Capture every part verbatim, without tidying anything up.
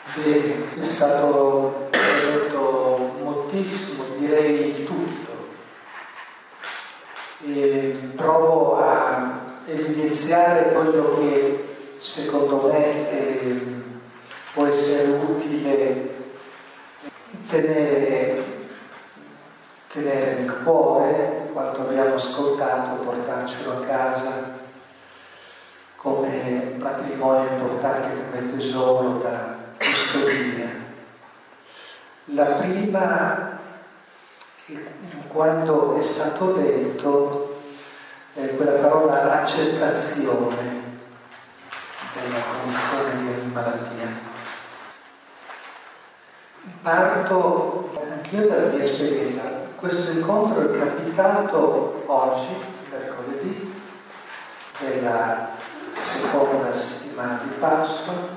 Bene, è stato detto moltissimo, direi tutto. E provo a evidenziare quello che secondo me eh, può essere utile tenere, tenere nel cuore quanto abbiamo ascoltato, portarcelo a casa come patrimonio importante, come tesoro da custodire. La prima, quando è stato detto, è quella parola accettazione della condizione di malattia. Parto anch'io dalla mia esperienza. Questo incontro è capitato oggi, mercoledì, della seconda settimana di Pasqua,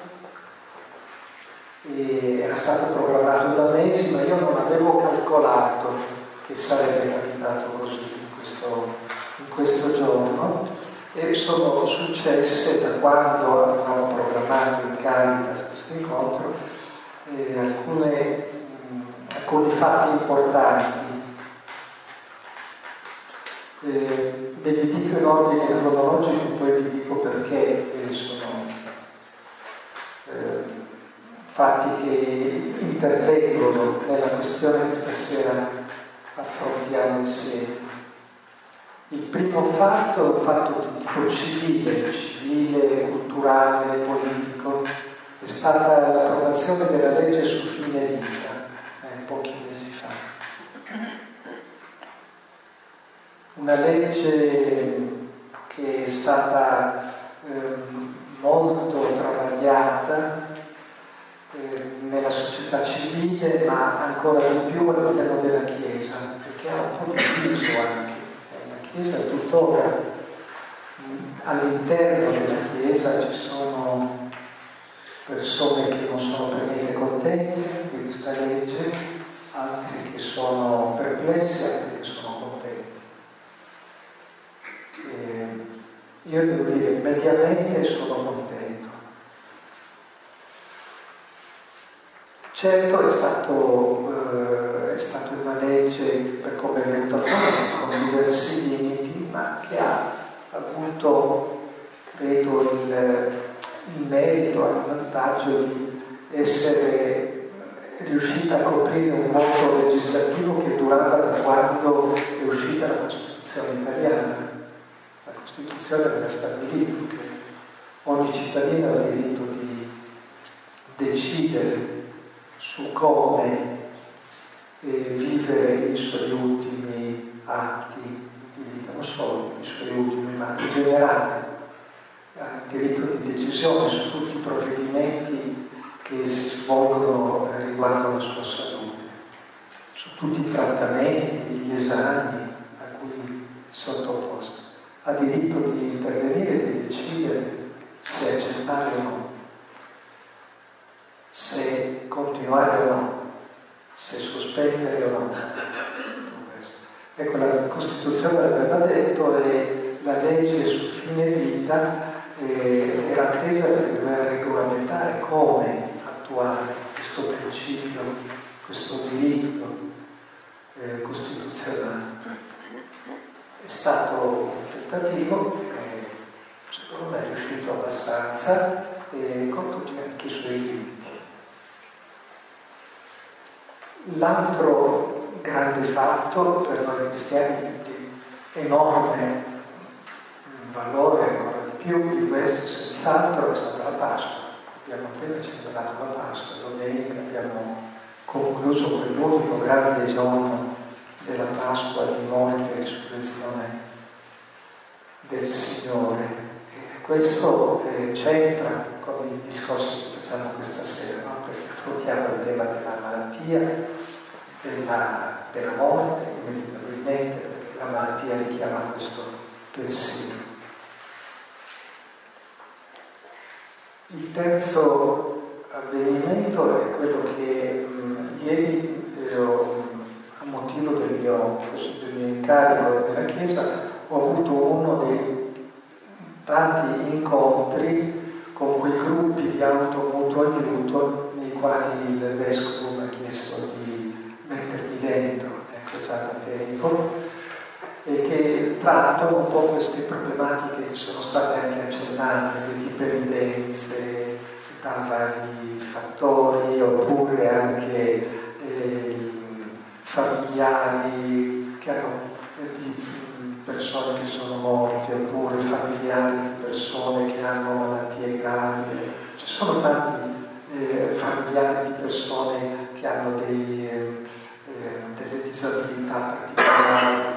e era stato programmato da mesi, ma io non avevo calcolato che sarebbe capitato così in questo, in questo giorno, e sono successe da quando avevamo programmato in Caritas questo incontro eh, alcune, mh, alcuni fatti importanti. Eh, ve li dico in ordine cronologico, poi vi dico perché eh, sono eh, fatti che intervengono nella questione che stasera affrontiamo insieme. Il primo fatto è un fatto di tipo civile, civile, culturale, politico, è stata l'approvazione della legge sul fine vita, eh, pochi mesi fa. Una legge che è stata eh, molto travagliata eh, nella società civile, ma ancora di più all'interno della Chiesa, perché ha un po' diviso anche. La Chiesa tuttora, all'interno della Chiesa ci sono persone che non sono per niente contente di questa legge, altri che sono perplessi, altri che sono contenti. E io devo dire, mediamente sono contento. Certo è stato, eh, è stata una legge, per come è venuta fuori, con diversi limiti, ma che ha avuto, credo, il, il merito, il vantaggio di essere riuscita a coprire un vuoto legislativo che durava da quando è uscita la Costituzione italiana. La Costituzione aveva stabilito che ogni cittadino ha il diritto di decidere su come eh, vivere i suoi ultimi atti di vita, non solo i suoi ultimi, ma in generale ha il diritto di decisione su tutti i provvedimenti che si svolgono riguardo alla sua salute, su tutti i trattamenti, gli esami a cui è sottoposto. Ha diritto di intervenire e di decidere se accettare o no, se continuare o no, se sospendere o no. Ecco, la Costituzione l'aveva detto, e la legge sul fine vita eh, era attesa per regolamentare come attuare questo principio, questo diritto eh, costituzionale. È stato un tentativo che secondo me è riuscito abbastanza e con tutti anche i suoi limiti. L'altro grande fatto per noi cristiani di enorme valore, ancora di più di questo, senz'altro, è stata la Pasqua. Abbiamo appena celebrato la Pasqua, domenica abbiamo concluso quell'unico grande giorno della Pasqua di morte e risurrezione del Signore. E questo eh, c'entra con i discorsi che facciamo questa sera, no? Perché affrontiamo il tema della malattia, della, della morte, inevitabilmente, perché la malattia richiama questo pensiero. Il terzo avvenimento è quello che mh, ieri, eh, a motivo del mio, del mio incarico nella Chiesa, ho avuto uno dei tanti incontri con quei gruppi di automutuo aiuto nei quali il Vescovo mi ha chiesto di mettermi dentro, ecco già da tempo, e che trattano un po' queste problematiche che sono state anche accennate, le dipendenze da vari fattori, oppure anche eh, familiari che hanno eh, di persone che sono morte, oppure familiari di persone che hanno malattie gravi. Ci sono tanti eh, familiari di persone che hanno dei, eh, eh, delle disabilità particolari.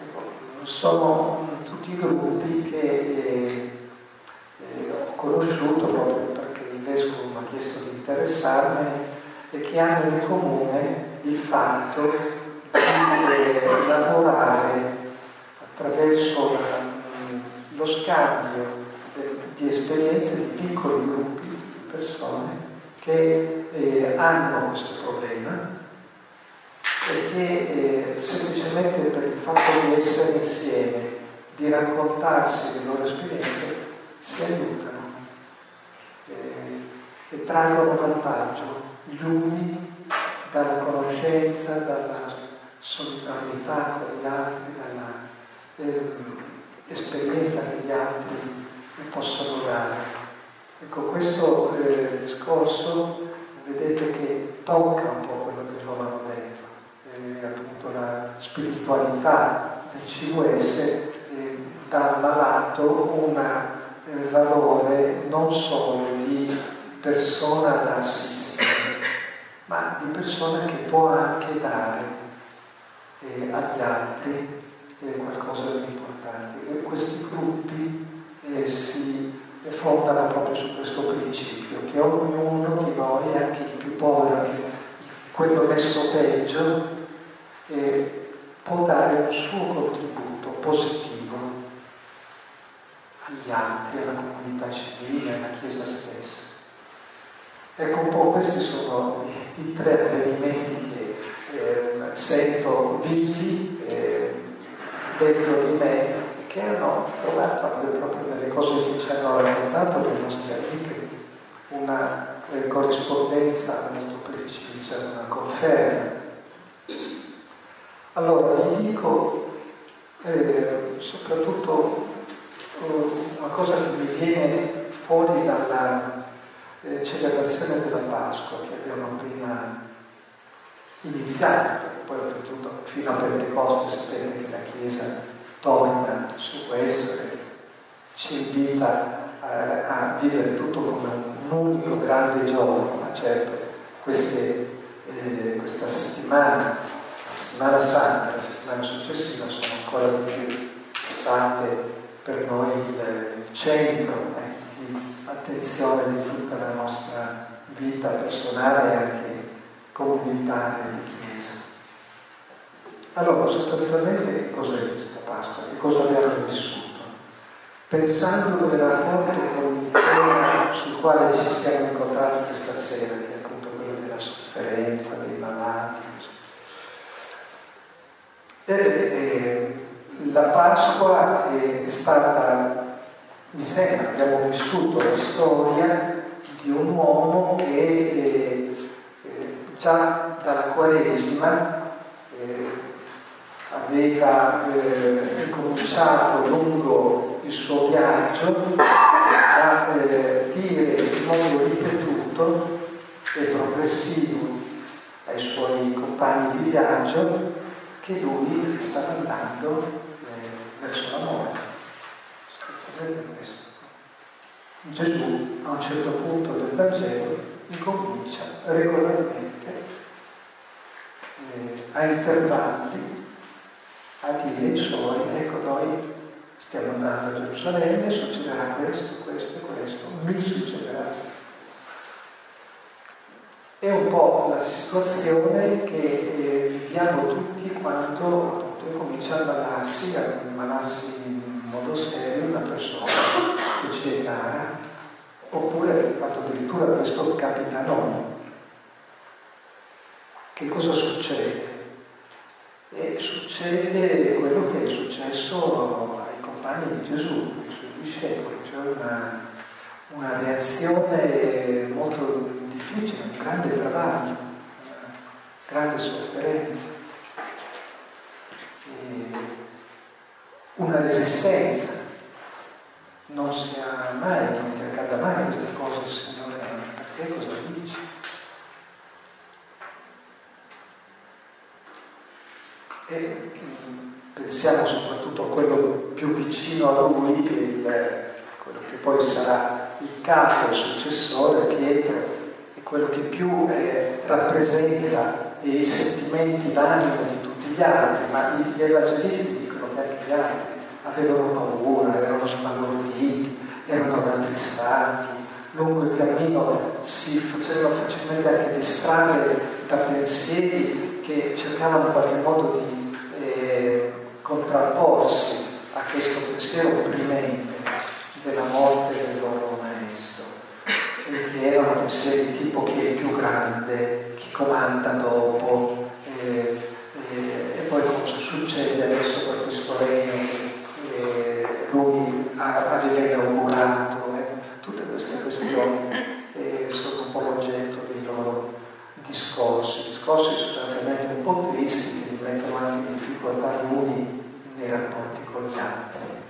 Sono tutti gruppi che eh, eh, ho conosciuto proprio perché il Vescovo mi ha chiesto di interessarmi e che hanno in comune il fatto di eh, lavorare attraverso la, lo scambio de, di esperienze di piccoli gruppi di persone che eh, hanno questo problema e che eh, semplicemente per il fatto di essere insieme, di raccontarsi le loro esperienze, si aiutano eh, e traggono vantaggio gli uni dalla conoscenza, dalla solidarietà con gli altri, dalla eh, esperienza che gli altri possono dare. Ecco, questo eh, discorso vedete che tocca un po' quello che loro hanno detto. Eh, appunto la spiritualità del C V S eh, dà al malato un eh, valore non solo di persona da assistere, ma di persona che può anche dare eh, agli altri eh, qualcosa di importante. E questi gruppi eh, si fondano proprio su questo principio, che ognuno di noi, anche il più povero, anche quello messo peggio, Eh, può dare un suo contributo positivo agli altri, alla comunità civile, alla Chiesa stessa. Ecco, un po' questi sono i, i tre avvenimenti che eh, sento vivi eh, dentro di me e che hanno trovato proprio nelle cose che ci hanno raccontato le nostre amiche una eh, corrispondenza molto precisa, una conferma. Allora, vi dico eh, soprattutto eh, una cosa che mi viene fuori dalla eh, celebrazione della Pasqua che abbiamo appena iniziato, perché poi oltretutto fino a Pentecoste sapete che la Chiesa torna su questo e ci invita a, a vivere tutto come un unico grande giorno, ma certo queste, eh, questa settimana la settimana santa e la settimana successiva sono ancora di più state per noi il, il centro eh, di attenzione di tutta la nostra vita personale e anche comunitaria di Chiesa. Allora, sostanzialmente che cos'è questa Pasqua? Che cosa abbiamo vissuto? Pensando nel rapporto con il tema sul quale ci siamo incontrati questa sera, che è appunto quello della sofferenza, dei malati. E, e, la Pasqua è stata, mi sembra, abbiamo vissuto la storia di un uomo che eh, eh, già dalla Quaresima eh, aveva eh, cominciato lungo il suo viaggio a eh, dire in modo ripetuto e progressivo ai suoi compagni di viaggio che lui stava andando eh, verso la morte. Sapete questo? Gesù a un certo punto del Vangelo incomincia regolarmente eh, a intervalli a dire ai suoi: ecco, noi stiamo andando a Gerusalemme, succederà questo, questo e questo, mi succederà. È un po' la situazione che eh, viviamo tutti quando appunto comincia a ammalarsi, a ammalarsi in modo serio una persona che ci è cara, oppure addirittura questo capita a noi. Che cosa succede? E succede quello che è successo ai compagni di Gesù, ai suoi discepoli, cioè una, una reazione molto difficile, un grande travaglio, una grande sofferenza, e una resistenza. Non si ha mai, non ti accada mai queste cose, Signore, perché cosa dici? E pensiamo soprattutto a quello più vicino a lui, il, quello che poi sarà il capo, il successore, Pietro, è quello che più eh, rappresenta i sentimenti, l'animo di tutti gli altri, ma gli evangelisti dicono che anche gli altri avevano paura, erano sbalorditi, erano rattristati, lungo il cammino si facevano facilmente anche distrarre da pensieri che cercavano in qualche modo di eh, contrapporsi a questo pensiero opprimente della morte del loro maestro, e che erano pensieri tipo chi è più grande, chi comanda dopo, eh, eh, e poi cosa succede adesso per questo regno che lui aveva inaugurato. Eh. Tutte queste questioni eh, sono un po' l'oggetto dei loro discorsi, discorsi sostanzialmente un po' tristi, che li mettono anche in difficoltà gli uni nei rapporti con gli altri.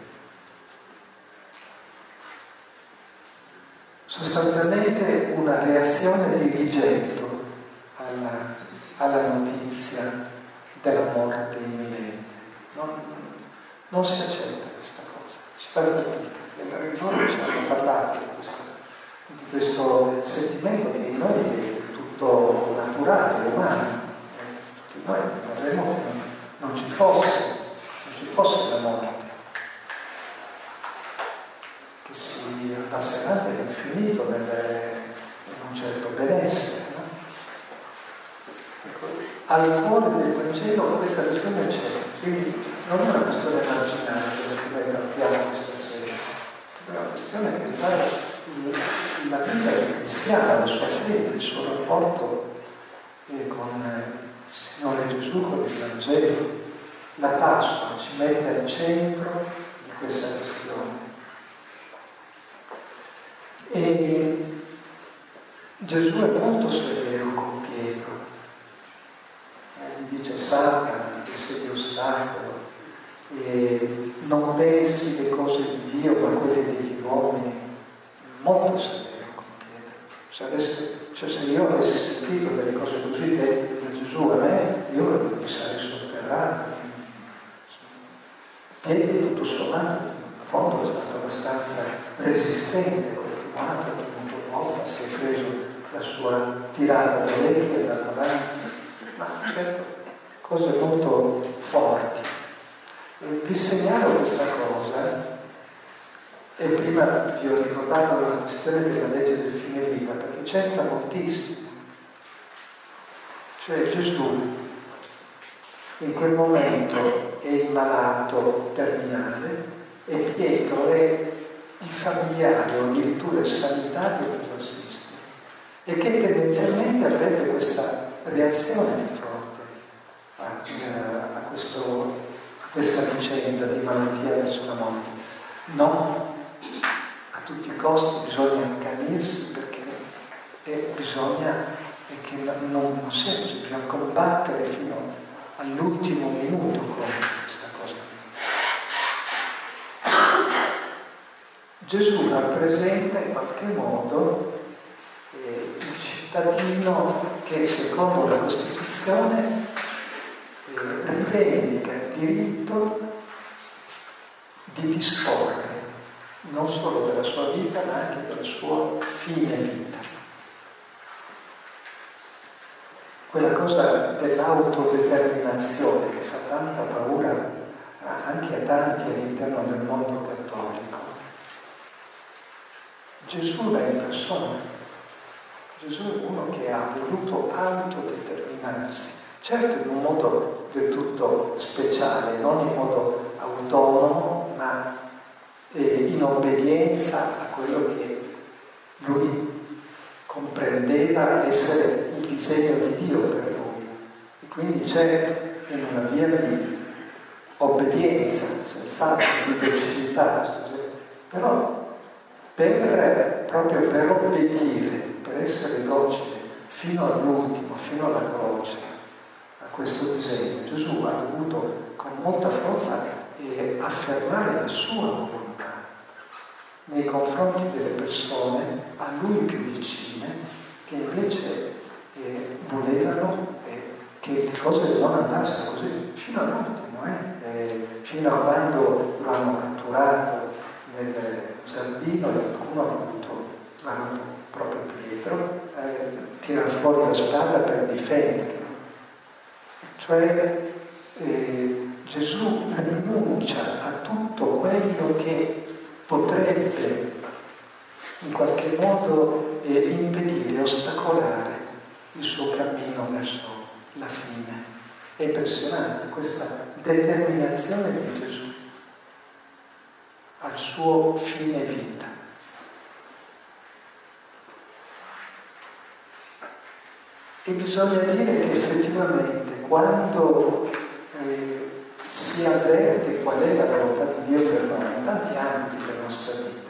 Sostanzialmente una reazione di rigetto alla, alla notizia della morte imminente. Non, non si accetta questa cosa, si fa fatica. Loro ci hanno parlato di questo, di questo sentimento che in noi è tutto naturale, umano. Tutti noi vorremmo che non ci fosse, non ci fosse la morte, che si passerà all'infinito nel, in un certo benessere. No? Ecco, al cuore del Vangelo questa questione c'è, quindi non è una questione marginale quella che noi trattiamo questa sera, è una questione che riguarda la vita cristiana, la sua fede, il suo rapporto eh, con il Signore Gesù, con il Vangelo. La Pasqua ci mette al centro di questa questione. E Gesù è molto severo con Pietro, eh, gli dice salta, che sei ostacolo, e non pensi le cose di Dio ma quelle degli uomini. Molto severo con Pietro. Se, avesse, cioè se io avessi sentito delle cose così dette da Gesù a me, io mi sarei sotterrato. Pietro tutto sommato in fondo è stato abbastanza resistente, continuato, ogni volta si è preso la sua tirata d'orecchie e andata avanti, ma certo cose molto forti. E vi segnalo questa cosa, e prima vi ho ricordato la questione della legge del fine vita, perché c'entra moltissimo. Cioè Gesù in quel momento è il malato terminale e Pietro è il familiare o addirittura il sanitario che lo assiste e che tendenzialmente avrebbe questa reazione di fronte a, a, questo, a questa vicenda di malattia verso la morte. No, a tutti i costi bisogna accanirsi perché eh, bisogna eh, che non, non sia così, bisogna combattere fino all'ultimo minuto con questa cosa. Gesù rappresenta in qualche modo eh, il cittadino che secondo la Costituzione eh, rivendica il diritto di disporre non solo della sua vita ma anche della sua fine vita. Quella cosa dell'autodeterminazione che fa tanta paura anche a tanti all'interno del mondo cattolico. Gesù è in persona. Gesù è uno che ha voluto autodeterminarsi, certo in un modo del tutto speciale, non in modo autonomo, ma in obbedienza a quello che lui comprendeva essere il disegno di Dio per lui. E quindi certo in una via di obbedienza, senz'altro, di docilità, però per, proprio per obbedire, per per essere docile fino all'ultimo, fino alla croce, a questo disegno, Gesù ha dovuto con molta forza eh, affermare la sua volontà nei confronti delle persone a lui più vicine, che invece eh, volevano eh, che le cose non andassero così fino all'ultimo, eh? Eh, fino a quando lo hanno catturato nel giardino e qualcuno ha voluto, l'hanno proprio Pietro, eh, tirare fuori la spada per difenderlo. Cioè eh, Gesù rinuncia a tutto quello che potrebbe in qualche modo eh, impedire, ostacolare il suo cammino verso la fine. È impressionante questa determinazione di Gesù al suo fine vita. E bisogna dire che effettivamente quando eh, si avverte qual è la volontà di Dio per noi in tanti ambiti della nostra vita,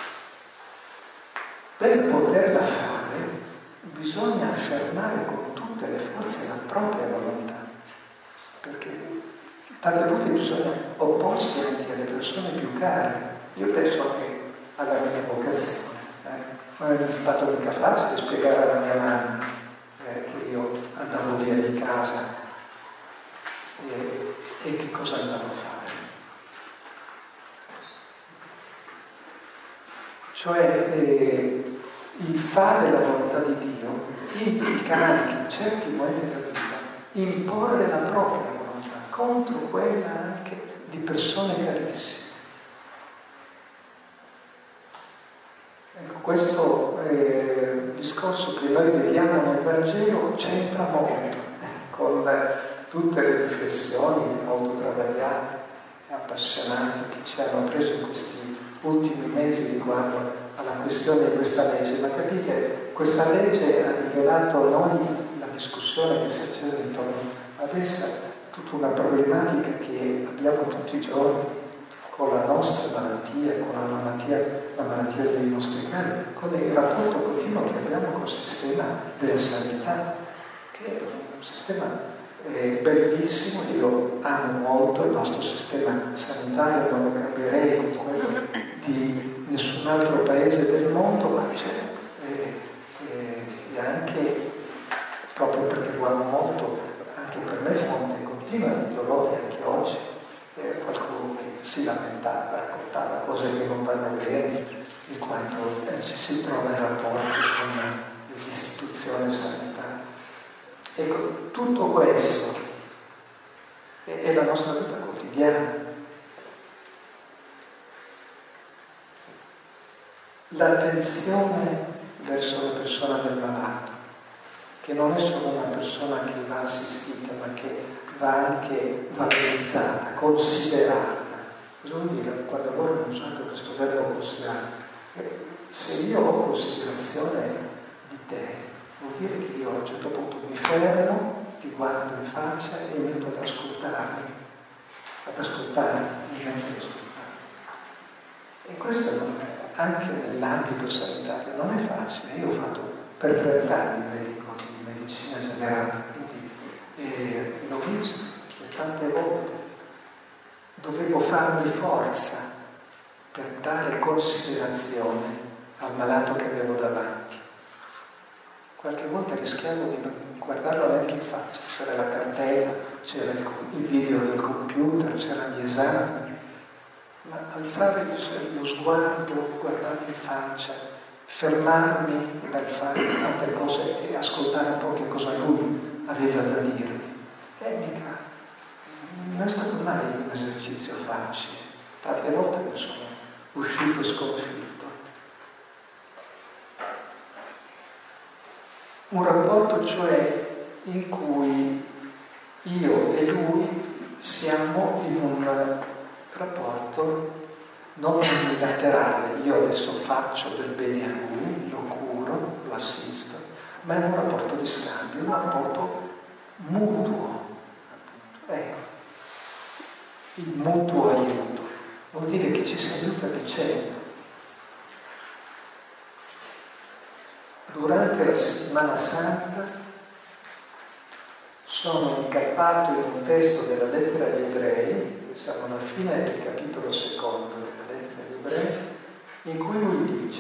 per poterla fare bisogna affermare con tutte le forze la propria volontà, perché tante volte bisogna opporsi anche alle persone più care. Io penso anche alla mia vocazione, eh? non è stato mica facile spiegare alla mia mamma eh, che io andavo via di casa e, e che cosa andavo a fare. Cioè eh, il fare la volontà di Dio implica anche in certi momenti della vita imporre la propria volontà contro quella anche di persone carissime. Ecco, questo eh, discorso che noi vediamo nel Vangelo c'entra molto con tutte le riflessioni molto travagliate e appassionanti che ci hanno preso in questi ultimi mesi riguardo alla questione di questa legge. Ma capite, questa legge ha rivelato a noi la discussione che si accende intorno ad essa, tutta una problematica che abbiamo tutti i giorni con la nostra malattia, con la malattia, la malattia dei nostri cari, con il rapporto continuo che abbiamo col sistema della sanità, che è un sistema eh, bellissimo. Io amo molto il nostro sistema sanitario, non lo cambierei con quello di nessun altro paese del mondo, ma c'è eh, eh, e anche, proprio perché lo amo molto, anche per me fonte continua di dolore anche oggi. Eh, qualcuno che si lamentava, raccontava cose che non vanno bene in quanto eh, ci si trova in rapporto con l'istituzione sanitaria. Ecco, tutto questo è, è la nostra vita quotidiana. L'attenzione verso la persona del malato, che non è solo una persona che va assistita, ma che va anche valorizzata, considerata. Cosa vuol dire? Quando voi non usate questo verbo considerare, eh, se io ho considerazione di te, vuol dire che io a un certo punto mi fermo, ti guardo in faccia e mi metto ad ascoltarmi, ad ascoltare, mi metto ad ascoltare. E questo non è, anche nell'ambito sanitario non è facile. Io ho fatto per trent'anni il medico di medicina generale, e l'ho visto e tante volte dovevo farmi forza per dare considerazione al malato che avevo davanti. Qualche volta rischiavo di non guardarlo neanche in faccia, c'era la cartella, c'era il, il video del computer, c'erano gli esami, ma alzare lo sguardo, guardarmi in faccia, fermarmi dal fare tante cose e ascoltare un po' che cosa lui aveva da dirmi. E mica non è stato mai un esercizio facile. Tante volte ne sono uscito sconfitto. Un rapporto cioè in cui io e lui siamo in un rapporto non unilaterale. Io adesso faccio del bene a lui, lo curo, lo assisto, ma è un rapporto di scambio, un rapporto mutuo, appunto. Ecco, il mutuo aiuto vuol dire che ci si aiuta a vicenda. durante la settimana santa sono incappato in un testo della lettera agli ebrei, siamo alla fine del capitolo secondo della lettera agli ebrei, in cui lui dice: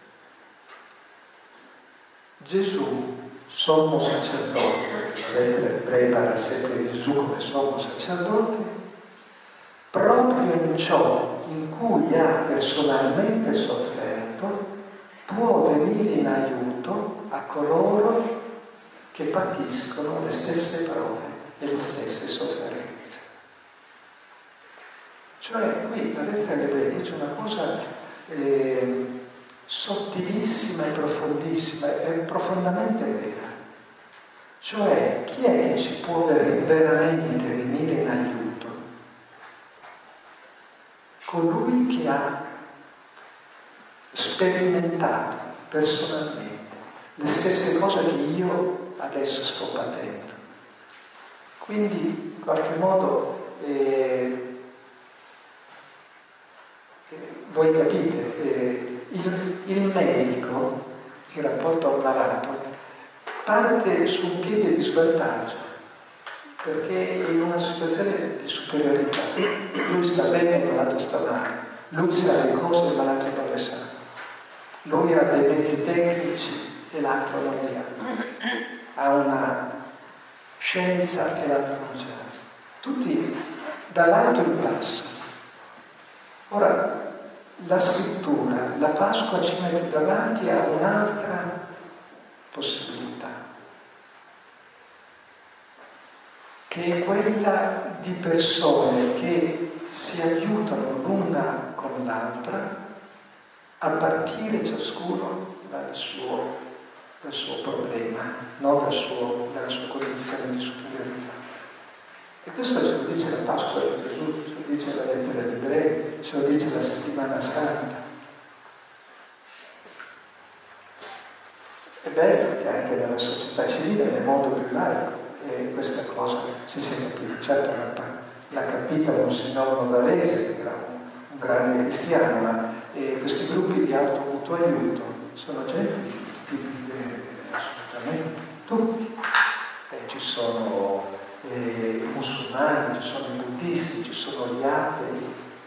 Gesù, sommo sacerdote, la lettera agli ebrei parla sempre di Gesù come sommo sacerdote, proprio in ciò in cui ha personalmente sofferto, può venire in aiuto a coloro che patiscono le stesse prove e le stesse sofferenze. Cioè, qui la lettera agli ebrei dice una cosa eh, sottilissima e profondissima, è profondamente vera. Cioè, chi è che ci può veramente venire in aiuto? Colui che ha sperimentato personalmente le stesse cose che io adesso sto patendo. Quindi, in qualche modo, eh, eh, voi capite, eh, il, il medico, in rapporto al malato, parte su un piede di svantaggio, perché è in una situazione di superiorità. Lui sta bene, il malato sta male. Lui sa le cose, il malato non le sa. Lui ha dei mezzi tecnici e l'altro non li ha. Ha una scienza e l'altro non ce l'ha. Tutti dall'alto in basso. Ora, la scrittura, la Pasqua ci mette davanti a un'altra possibilità, che è quella di persone che si aiutano l'una con l'altra a partire ciascuno dal suo, dal suo problema, non dal suo, dalla sua condizione di superiorità. E questo ce lo dice la Pasqua di Gesù, ce lo dice la lettera agli ebrei, ce lo dice la settimana santa. È bello che anche nella società civile, nel mondo più laico, eh, questa cosa si sia capita. Certo l'ha capita Monsignor Novarese, che era un, un grande cristiano, ma eh, questi gruppi di automutuo aiuto sono gente di tutti i tipi, eh, assolutamente tutti. Eh, ci sono eh, i musulmani, ci sono i buddisti, ci sono gli atei,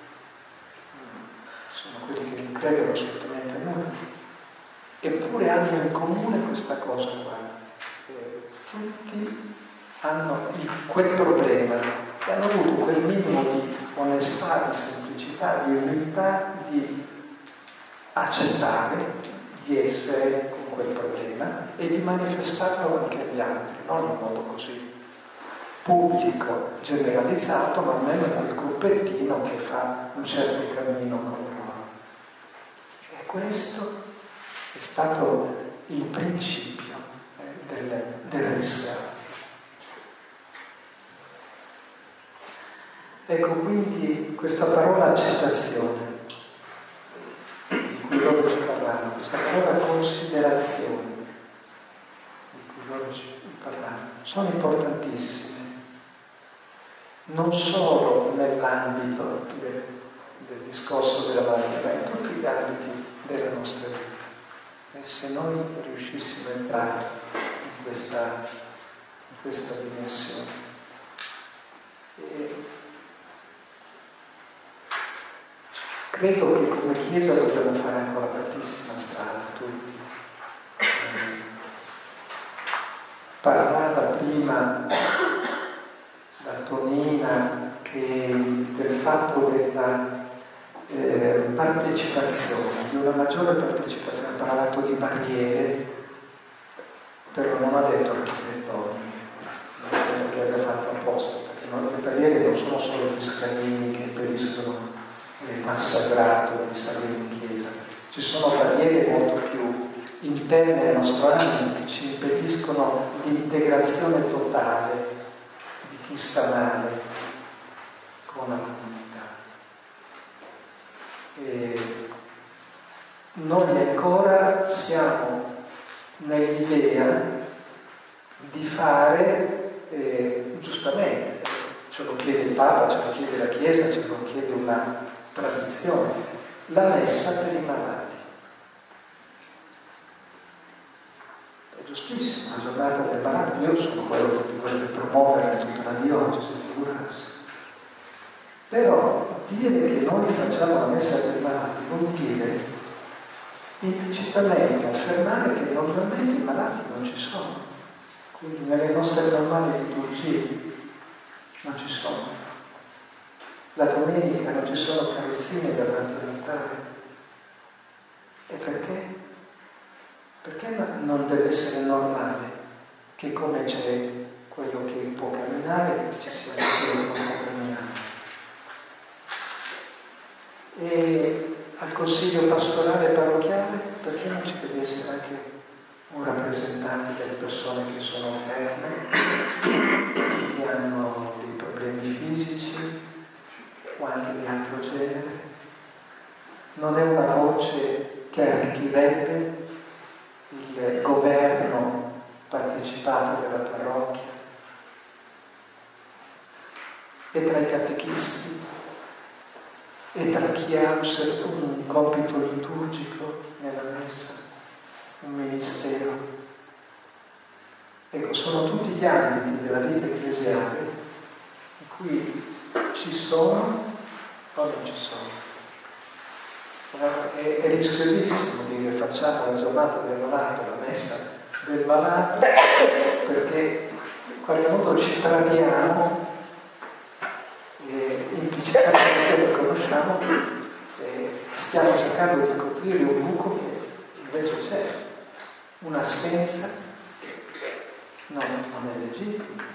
sono quelli che non credono assolutamente a nulla. Eppure hanno in comune questa cosa qua. Eh, tutti hanno il, quel problema e hanno avuto quel minimo di onestà, di semplicità, di umiltà, di accettare di essere con quel problema e di manifestarlo anche agli altri, non in modo così pubblico, generalizzato, ma almeno quel gruppettino che fa un certo cammino con loro. E questo è stato il principio eh, del, del riservo. Ecco, quindi questa parola accettazione, di cui loro ci parlano, questa parola considerazione, di cui loro ci parlano, sono importantissime, non solo nell'ambito del, del discorso della malattia, ma in tutti gli ambiti della nostra vita. E se noi riuscissimo a entrare in questa, in questa dimensione. E credo che come Chiesa dobbiamo fare ancora tantissima strada, tutti. Parlava prima la Tonina che del fatto della Eh, partecipazione, di una maggiore partecipazione, ha parlato di barriere, però non ha detto architettoniche, non sembra che abbia fatto apposta, perché non, le barriere non sono solo gli scalini che impediscono il passagrato di salire in chiesa, ci sono barriere molto più interne al nostro animo che ci impediscono l'integrazione totale di chi sta male con la comunità. E noi ancora siamo nell'idea di fare, eh, giustamente, ce lo chiede il Papa, ce lo chiede la Chiesa, ce lo chiede una tradizione, la messa per i malati. malato, io sono quello che dovrebbe promuovere tutta la diocesi, figurarsi. Però dire che noi facciamo la messa per i malati vuol dire implicitamente affermare che normalmente i malati non ci sono. Quindi nelle nostre normali liturgie non ci sono. La domenica non ci sono carrozzine davanti all'altare. E perché? Perché non deve essere normale che come c'è quello che può camminare, ci sia quello che non può camminare. E al consiglio pastorale parrocchiale, perché non ci deve essere anche un rappresentante delle persone che sono ferme, che hanno dei problemi fisici o anche di altro genere? Non è una voce che arricchirebbe il governo partecipato della parrocchia? E tra i catechisti? E tra chi ha un compito liturgico nella messa, un ministero? Ecco, sono tutti gli ambiti della vita ecclesiale in cui ci sono o non ci sono. È, è rischiosissimo dire facciamo la giornata del malato, la messa del malato, perché in qualche modo ci tradiamo e implicitamente riconosciamo che eh, stiamo cercando di coprire un buco che invece c'è, un'assenza, no, non è legittimo.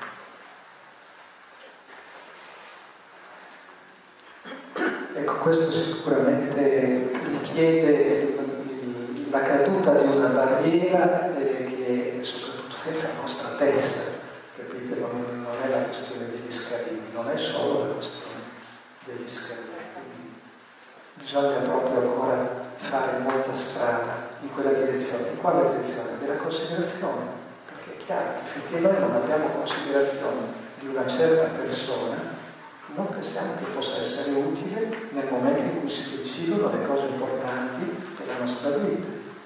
Ecco, questo sicuramente richiede la caduta di una barriera eh, che soprattutto è la nostra testa, capite? Non, non è la questione degli scalini, non è solo la questione degli scalini. Bisogna proprio ancora fare molta strada in quella direzione. In quale direzione? Della considerazione, perché è chiaro che finché noi non abbiamo considerazione di una certa persona, non pensiamo che possa essere utile nel momento in cui si decidono le cose importanti della nostra vita.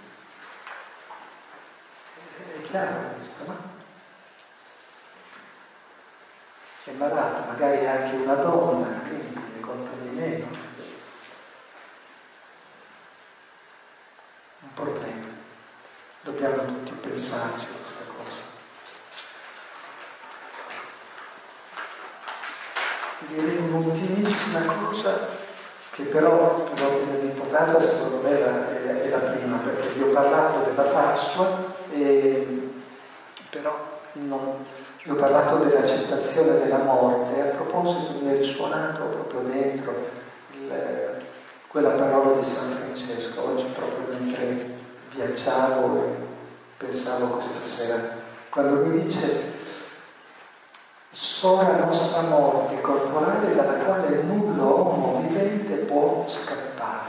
È chiaro questo, no? È malata, magari anche una donna, quindi ne conta di meno. Un problema. Dobbiamo tutti pensarci a questa cosa. Direi un'ultimissima cosa che però per ordine di importanza secondo me è, è la prima, perché vi ho parlato della Pasqua e però non, vi ho parlato dell'accettazione della morte. A proposito mi è risuonato proprio dentro il, quella parola di San Francesco. Oggi proprio mentre viaggiavo e pensavo questa sera, quando lui dice: sora nostra morte corporale dalla quale nullo uomo vivente può scappare.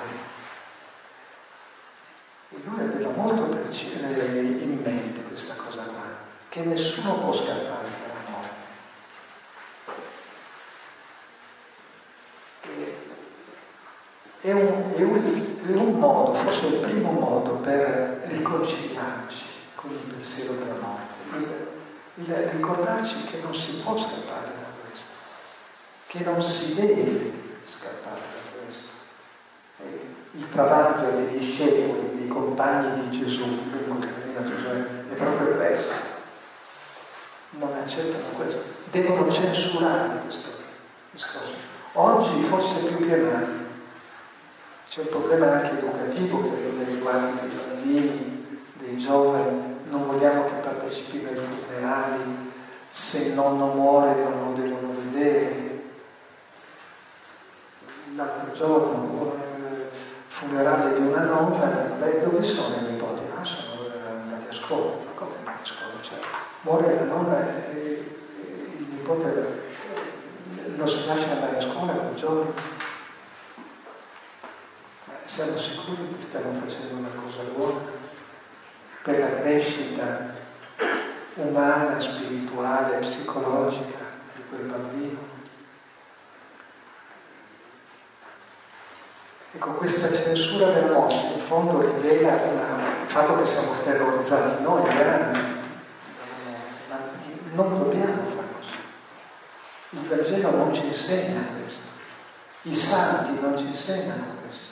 E lui aveva molto in mente questa cosa qua, che nessuno può scappare dalla morte. È un, è, un, è un modo, forse il primo modo per riconciliarci con il pensiero della morte. Il ricordarci che non si può scappare da questo, che non si deve scappare da questo. E il travaglio dei discepoli, dei compagni di Gesù, quello che veniva Gesù, è proprio questo. Non accettano questo, devono censurare questo discorso. Oggi forse più che mai c'è un problema anche educativo per riguardo dei bambini, dei giovani. Non vogliamo che partecipino ai funerali, se il nonno muore non lo devono vedere. L'altro giorno, il funerale di una nonna, beh, dove sono i nipoti? Ah, sono andati a scuola. Ma come andati a scuola? Cioè, muore la nonna e il nipote lo si lascia andare a scuola quel giorno. Ma siamo sicuri che stiamo facendo una cosa buona per la crescita umana, spirituale, psicologica di quel bambino? Ecco, questa censura della morte in fondo rivela una, il fatto che siamo terrorizzati noi, veramente. Non dobbiamo fare così. Il Vangelo non ci insegna questo. I santi non ci insegnano questo.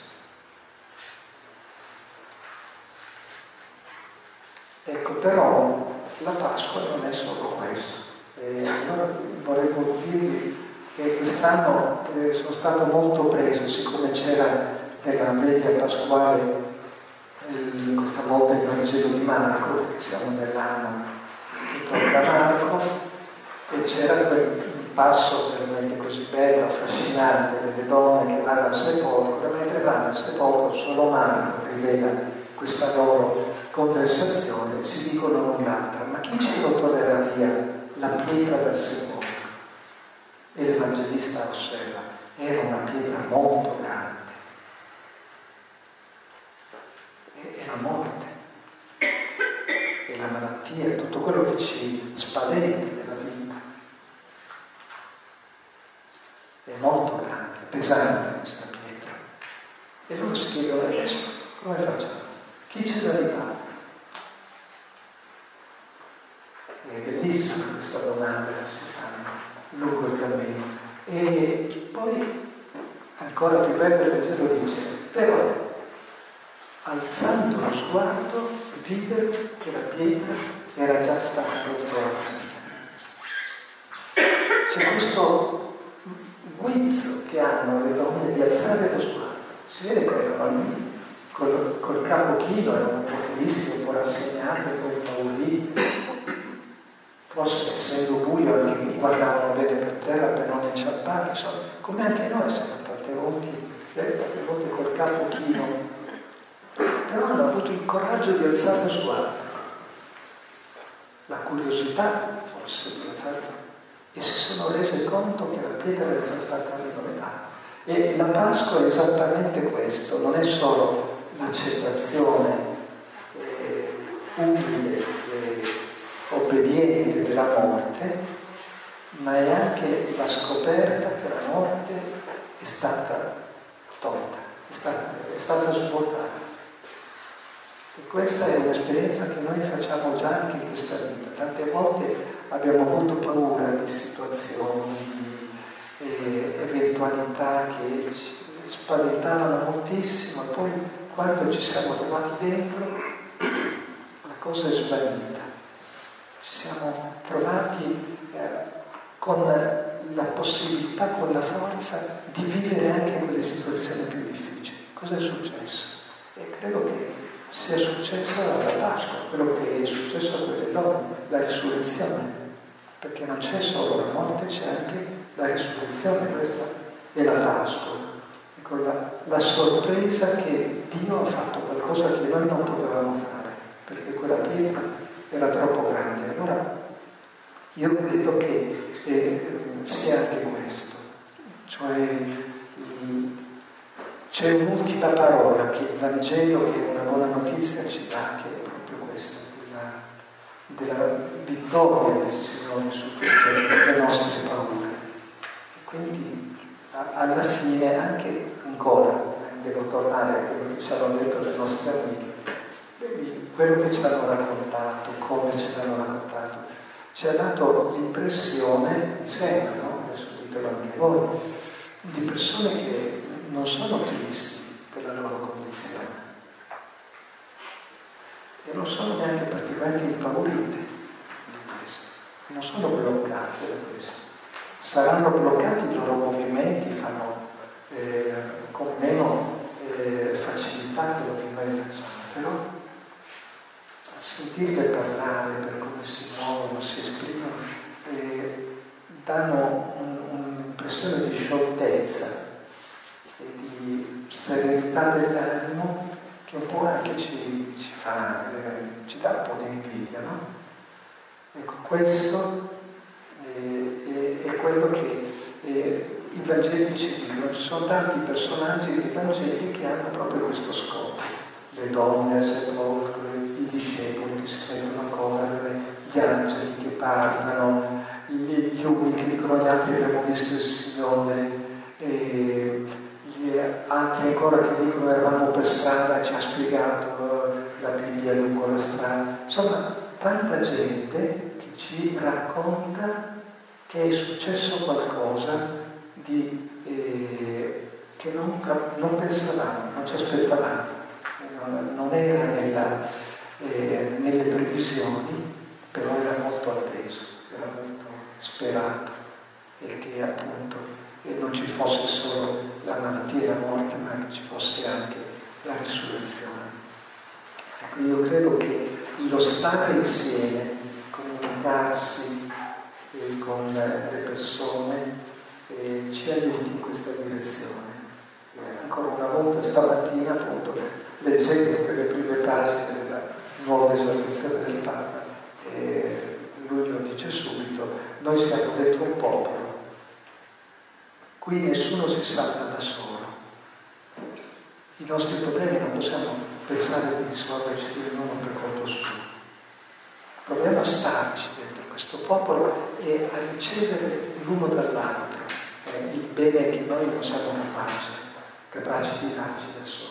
Ecco, però la Pasqua non è solo questo. E allora volevo dirvi che quest'anno eh, sono stato molto preso, siccome c'era nella veglia pasquale eh, questa volta il Vangelo di Marco, perché siamo nell'anno che tocca Marco, e c'era quel passo veramente così bello, affascinante, delle donne che vanno al sepolcro, e mentre vanno al sepolcro solo Marco rivela questa loro conversazione, si dicono un'altra: ma chi ce lo toglierà via la pietra dal sepolcro? E l'Evangelista osserva: era una pietra molto grande, e la morte, e la malattia, tutto quello che ci spaventa della vita. È molto grande, pesante questa pietra. E loro si chiedono: adesso come facciamo? Chi ce l'ha ridato? È bellissima questa domanda che si fanno lungo il cammino. E poi, ancora più bello, il Vangelo dice: però, alzando lo sguardo, videro che la pietra era già stata rotta. C'è questo guizzo che hanno le donne di alzare lo sguardo. Si vede che erano lì col, col capo chino, erano un po' tristi, un po' rassegnati, un po' pauriti. Forse essendo buio anche guardavano bene per terra per non inciampare, insomma, come anche noi siamo tante volte, tante volte col capo chino, però hanno avuto il coraggio di alzare lo sguardo, la curiosità forse di alzare, e si sono resi conto che la pietra era già stata rinnovata. E la Pasqua è esattamente questo, non è solo l'accettazione eh, umile e obbediente della morte, ma è anche la scoperta che la morte è stata tolta, è stata, è stata svuotata. E questa è un'esperienza che noi facciamo già anche in questa vita. Tante volte abbiamo avuto paura di situazioni, di eh, eventualità che ci spaventavano moltissimo, e poi quando ci siamo trovati dentro la cosa è svanita. Ci siamo trovati eh, con la possibilità, con la forza di vivere anche quelle situazioni più difficili. Cosa è successo? E credo che sia successo alla Pasqua, quello che è successo a quelle donne, la risurrezione, perché non c'è solo la morte, c'è anche la risurrezione. Questa è la Pasqua. Ecco, la, la sorpresa che Dio ha fatto qualcosa che noi non potevamo fare, perché quella pietra era troppo grande. Allora io credo che eh, sia anche questo, cioè mh, c'è un'ultima parola che il Vangelo, che è una buona notizia, ci dà, che è proprio questa, della, della vittoria del Signore su tutte le nostre paure. E quindi a, alla fine anche ancora devo tornare a quello che ci hanno detto le nostre amiche. Quello che ci hanno raccontato, come ci hanno raccontato, ci ha dato l'impressione, mi sembra, no? Adesso ditelo anche voi, di persone che non sono tristi per la loro condizione e non sono neanche particolarmente impaurite di questo, non sono bloccate da questo. Saranno bloccati i loro movimenti, fanno eh, con meno eh, facilità quello che noi facciamo, però sentirle parlare, per come si muovono, si esprimono, eh, danno un, un'impressione di scioltezza e di serenità dell'animo che un po' anche ci, ci fa, eh, ci dà un po' di invidia, no? Ecco, questo eh, è, è quello che eh, i Vangeli ci dicono. Ci sono tanti personaggi dei Vangeli che hanno proprio questo scopo. Le donne al sepolcro, i discepoli che si mettono a correre, gli angeli che parlano, gli, gli uni che dicono agli altri abbiamo visto il Signore, e gli altri ancora che dicono eravamo per strada e ci ha spiegato la Bibbia lungo la strada. Insomma, tanta gente che ci racconta che è successo qualcosa di, eh, che non, non pensavamo, non ci aspettavamo, non, non era nella, eh, nelle previsioni, però era molto atteso, era molto sperato, e che appunto eh, non ci fosse solo la malattia e la morte, ma che ci fosse anche la risurrezione. Ecco, io credo che lo stare insieme, comunicarsi eh, con le persone, eh, ci aiuti in questa direzione. Eh, ancora una volta, stamattina, appunto, leggendo quelle prime pagine della nuova esortazione del Papa, eh, lui lo dice subito: noi siamo dentro un popolo, qui nessuno si salva da solo. I nostri problemi non possiamo pensare di risolverci ognuno per conto suo. Proviamo a starci dentro questo popolo e a ricevere l'uno dall'altro eh, il bene che noi non siamo capaci, capaci di darci da soli.